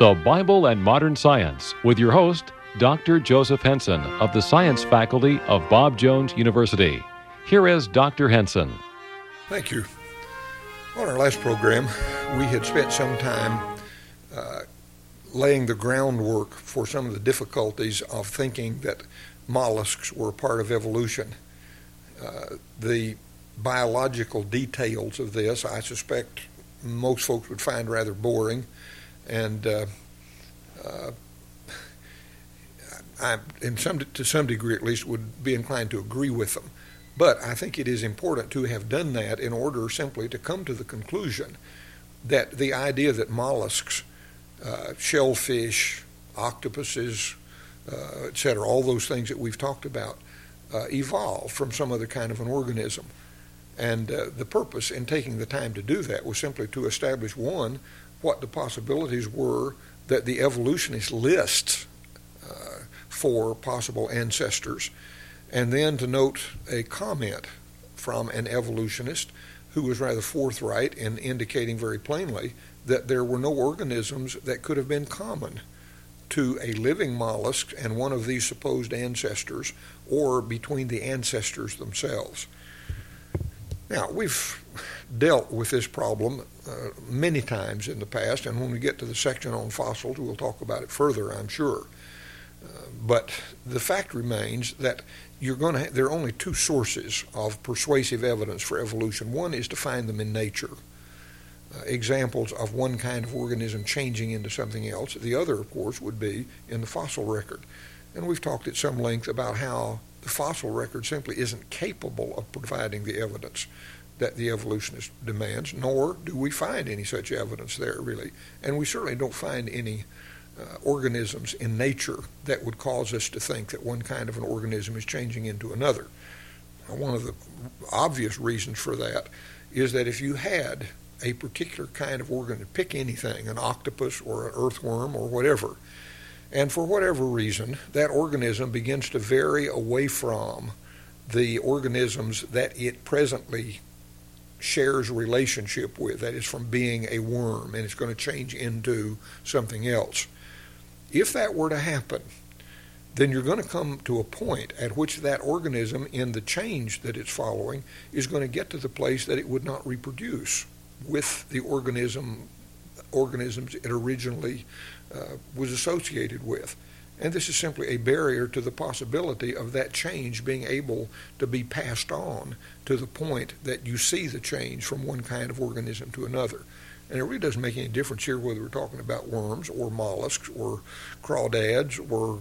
The Bible and Modern Science with your host, Dr. Joseph Henson of the Science Faculty of Bob Jones University. Here is Dr. Henson. Thank you. On our last program, we had spent some time laying the groundwork for some of the difficulties of thinking that mollusks were part of evolution. The biological details of this, I suspect most folks would find rather boring, and I, to some degree at least, would be inclined to agree with them. But I think it is important to have done that in order simply to come to the conclusion that the idea that mollusks, shellfish, octopuses, etc., all those things that we've talked about, evolved from some other kind of an organism. And the purpose in taking the time to do that was simply to establish, one, what the possibilities were that the evolutionists list for possible ancestors, and then to note a comment from an evolutionist who was rather forthright in indicating very plainly that there were no organisms that could have been common to a living mollusk and one of these supposed ancestors, or between the ancestors themselves. Now, we've dealt with this problem many times in the past, and when we get to the section on fossils, we'll talk about it further, I'm sure. But the fact remains that there are only two sources of persuasive evidence for evolution. One is to find them in nature, examples of one kind of organism changing into something else. The other, of course, would be in the fossil record. And we've talked at some length about how the fossil record simply isn't capable of providing the evidence that the evolutionist demands, nor do we find any such evidence there, really. And we certainly don't find any organisms in nature that would cause us to think that one kind of an organism is changing into another. Now, one of the obvious reasons for that is that if you had a particular kind of organism, pick anything, an octopus or an earthworm or whatever, and for whatever reason, that organism begins to vary away from the organisms that it presently shares relationship with, that is, from being a worm, and it's going to change into something else. If that were to happen, then you're going to come to a point at which that organism, in the change that it's following, is going to get to the place that it would not reproduce with the organisms it originally was associated with. And this is simply a barrier to the possibility of that change being able to be passed on to the point that you see the change from one kind of organism to another. And it really doesn't make any difference here whether we're talking about worms or mollusks or crawdads or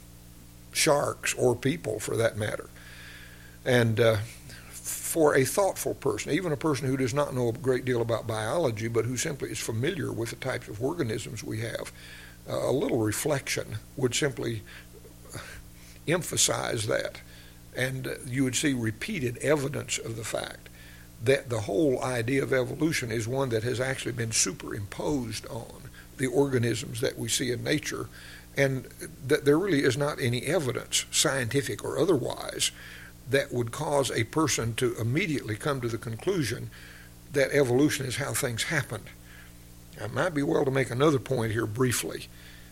sharks or people, for that matter. And for a thoughtful person, even a person who does not know a great deal about biology, but who simply is familiar with the types of organisms we have, a little reflection would simply emphasize that. And you would see repeated evidence of the fact that the whole idea of evolution is one that has actually been superimposed on the organisms that we see in nature, and that there really is not any evidence, scientific or otherwise, that would cause a person to immediately come to the conclusion that evolution is how things happened. Now, it might be well to make another point here briefly.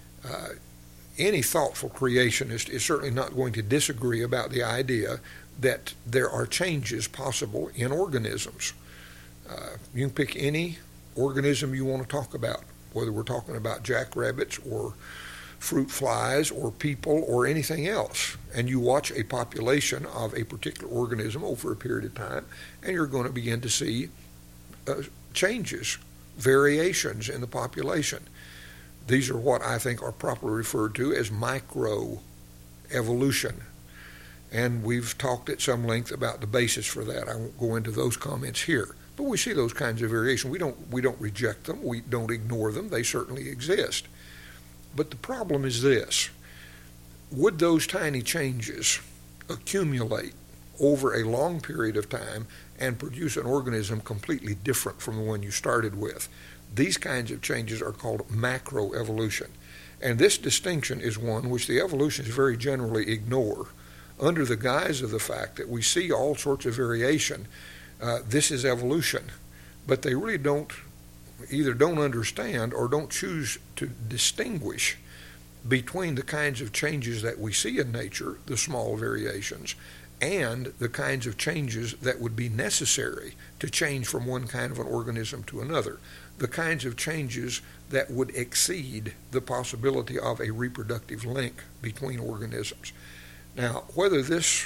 Any thoughtful creationist is certainly not going to disagree about the idea that there are changes possible in organisms. You can pick any organism you want to talk about, whether we're talking about jackrabbits or fruit flies or people or anything else, and you watch a population of a particular organism over a period of time, and you're going to begin to see changes, variations in the population. These are what I think are properly referred to as microevolution. And we've talked at some length about the basis for that. I won't go into those comments here. But we see those kinds of variations. We don't reject them. We don't ignore them. They certainly exist. But the problem is this. Would those tiny changes accumulate over a long period of time and produce an organism completely different from the one you started with? These kinds of changes are called macroevolution. And this distinction is one which the evolutionists very generally ignore under the guise of the fact that we see all sorts of variation. This is evolution. But they really don't either don't understand or don't choose to distinguish between the kinds of changes that we see in nature, the small variations, and the kinds of changes that would be necessary to change from one kind of an organism to another, the kinds of changes that would exceed the possibility of a reproductive link between organisms. Now, whether this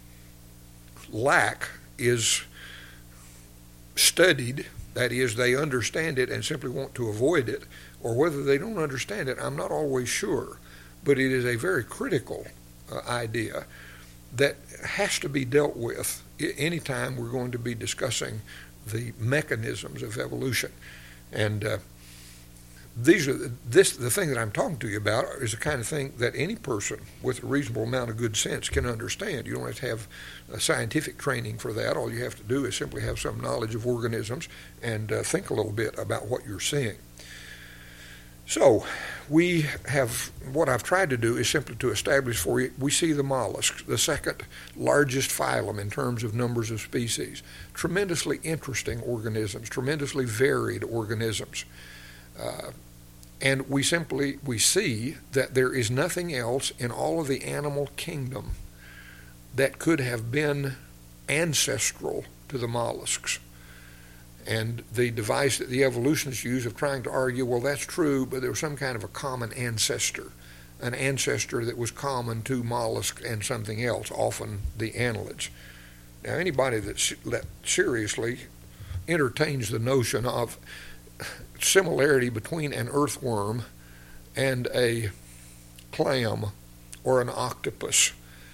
lack is studied, that is, they understand it and simply want to avoid it, or whether they don't understand it, I'm not always sure. But it is a very critical idea that has to be dealt with anytime we're going to be discussing the mechanisms of evolution. And the thing that I'm talking to you about is the kind of thing that any person with a reasonable amount of good sense can understand. You don't have to have a scientific training for that. All you have to do is simply have some knowledge of organisms and think a little bit about what you're seeing. So what I've tried to do is simply to establish for you, we see the mollusks, the second largest phylum in terms of numbers of species. Tremendously interesting organisms, tremendously varied organisms. And we see that there is nothing else in all of the animal kingdom that could have been ancestral to the mollusks. And the device that the evolutionists use of trying to argue, well, that's true, but there was some kind of a common ancestor, an ancestor that was common to mollusks and something else, often the annelids. Now, anybody that seriously entertains the notion of similarity between an earthworm and a clam or an octopus,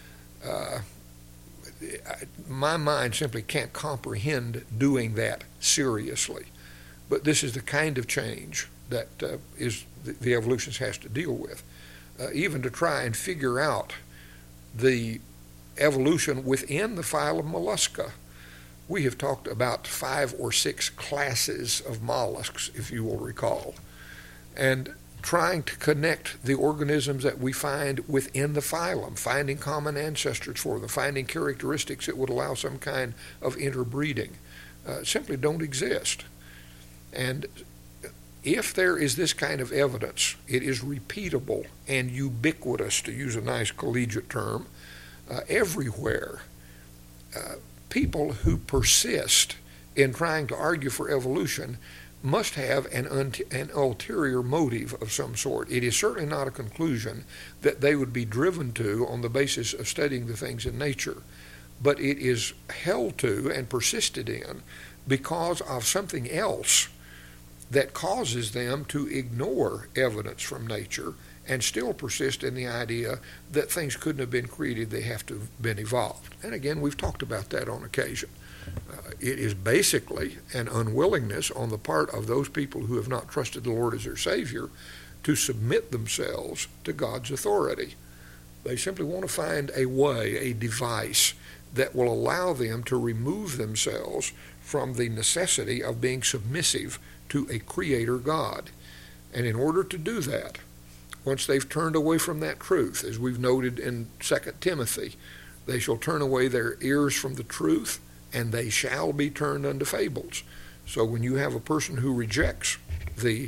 my mind simply can't comprehend doing that seriously. But this is the kind of change that the evolutionist has to deal with. Even to try and figure out the evolution within the phylum Mollusca. We have talked about 5 or 6 classes of mollusks, if you will recall, and trying to connect the organisms that we find within the phylum, finding common ancestors for them, finding characteristics that would allow some kind of interbreeding, simply don't exist. And if there is this kind of evidence, it is repeatable and ubiquitous, to use a nice collegiate term, everywhere. People who persist in trying to argue for evolution must have an ulterior motive of some sort. It is certainly not a conclusion that they would be driven to on the basis of studying the things in nature, but it is held to and persisted in because of something else that causes them to ignore evidence from nature and still persist in the idea that things couldn't have been created, they have to have been evolved. And again, we've talked about that on occasion. It is basically an unwillingness on the part of those people who have not trusted the Lord as their Savior to submit themselves to God's authority. They simply want to find a way, a device that will allow them to remove themselves from the necessity of being submissive to a Creator God. And in order to do that, once they've turned away from that truth, as we've noted in 2 Timothy, they shall turn away their ears from the truth, and they shall be turned unto fables. So when you have a person who rejects the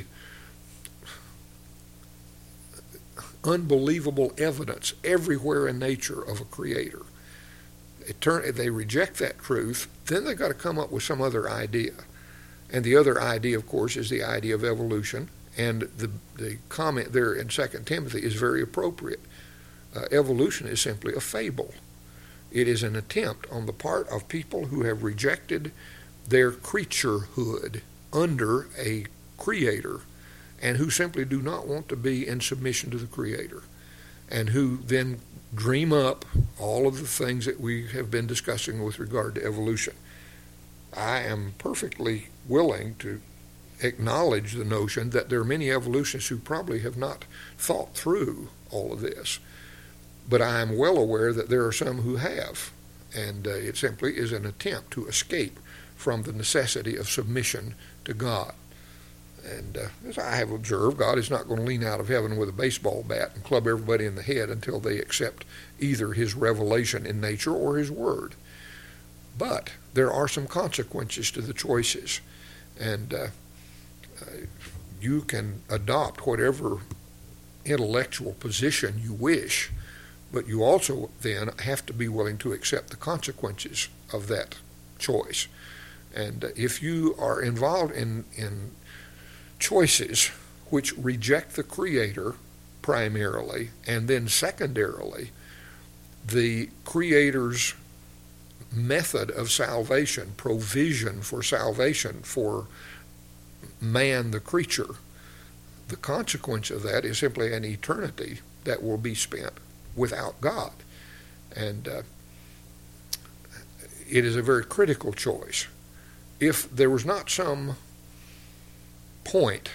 unbelievable evidence everywhere in nature of a Creator, they reject that truth, then they've got to come up with some other idea. And the other idea, of course, is the idea of evolution. And the comment there in 2 Timothy is very appropriate. Evolution is simply a fable. It is an attempt on the part of people who have rejected their creaturehood under a Creator and who simply do not want to be in submission to the Creator, and who then dream up all of the things that we have been discussing with regard to evolution. I am perfectly willing to acknowledge the notion that there are many evolutionists who probably have not thought through all of this. But I am well aware that there are some who have, and it simply is an attempt to escape from the necessity of submission to God. And as I have observed, God is not going to lean out of heaven with a baseball bat and club everybody in the head until they accept either His revelation in nature or His Word. But there are some consequences to the choices. And you can adopt whatever intellectual position you wish, but you also then have to be willing to accept the consequences of that choice. And if you are involved in choices which reject the Creator primarily, and then secondarily, the Creator's method of salvation, provision for salvation for man, the creature, the consequence of that is simply an eternity that will be spent without God. And it is a very critical choice. If there was not some point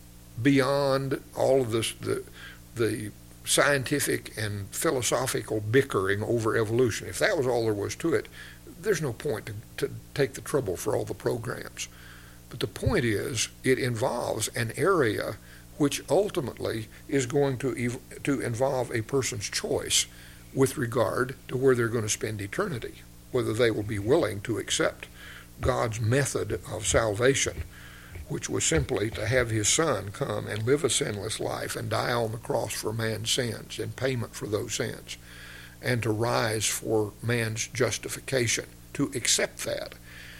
beyond all of this, the scientific and philosophical bickering over evolution, if that was all there was to it, there's no point to take the trouble for all the programs. But the point is, it involves an area which ultimately is going to involve a person's choice with regard to where they're going to spend eternity, whether they will be willing to accept God's method of salvation, which was simply to have his Son come and live a sinless life and die on the cross for man's sins in payment for those sins, and to rise for man's justification, to accept that,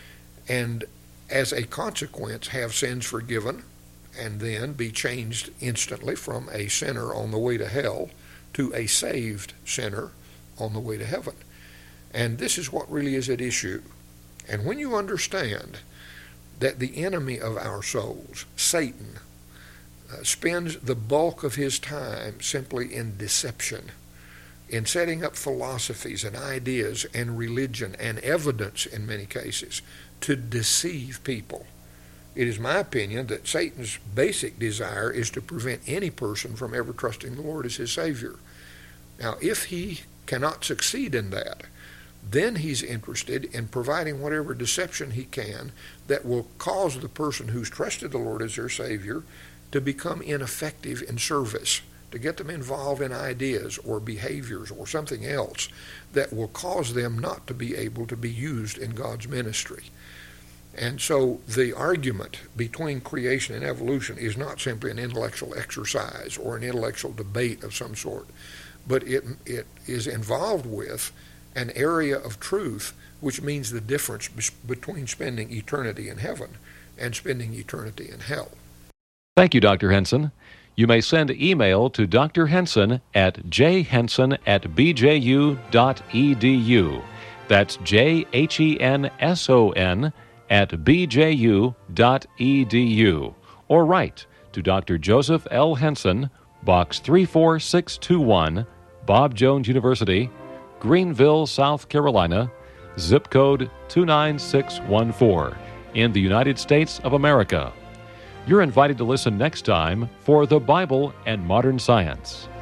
and as a consequence have sins forgiven, and then be changed instantly from a sinner on the way to hell to a saved sinner on the way to heaven. And this is what really is at issue. And when you understand that the enemy of our souls, Satan, spends the bulk of his time simply in deception, in setting up philosophies and ideas and religion and evidence in many cases to deceive people, it is my opinion that Satan's basic desire is to prevent any person from ever trusting the Lord as his Savior. Now, if he cannot succeed in that, then he's interested in providing whatever deception he can that will cause the person who's trusted the Lord as their Savior to become ineffective in service, to get them involved in ideas or behaviors or something else that will cause them not to be able to be used in God's ministry. And so the argument between creation and evolution is not simply an intellectual exercise or an intellectual debate of some sort, but it is involved with an area of truth, which means the difference between spending eternity in heaven and spending eternity in hell. Thank you, Dr. Henson. You may send email to Dr. Henson at jhenson@bju.edu. That's jhenson@bju.edu. Or write to Dr. Joseph L. Henson, Box 34621, Bob Jones University, Greenville, South Carolina, zip code 29614, in the United States of America. You're invited to listen next time for The Bible and Modern Science.